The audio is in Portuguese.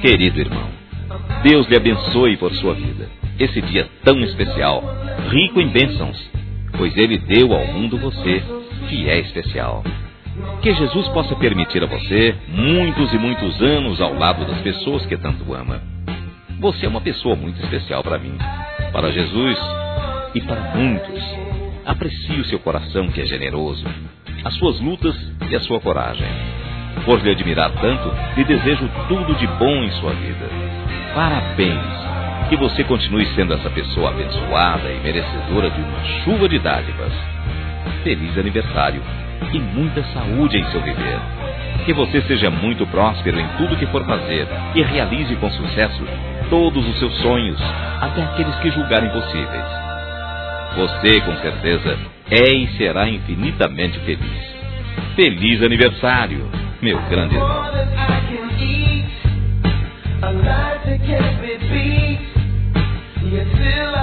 Querido irmão, Deus lhe abençoe por sua vida. Esse dia tão especial, rico em bênçãos, pois Ele deu ao mundo você, que é especial. Que Jesus possa permitir a você muitos e muitos anos ao lado das pessoas que tanto ama. Você é uma pessoa muito especial para mim, para Jesus e para muitos. Aprecie o seu coração, que é generoso, as suas lutas e a sua coragem. Por lhe admirar tanto, lhe desejo tudo de bom em sua vida. Parabéns! Que você continue sendo essa pessoa abençoada e merecedora de uma chuva de dádivas. Feliz aniversário e muita saúde em seu viver. Que você seja muito próspero em tudo que for fazer e realize com sucesso todos os seus sonhos, até aqueles que julgarem possíveis. Você, com certeza, é e será infinitamente feliz. Feliz aniversário, meu grande irmão. A life that can't be beat. You feel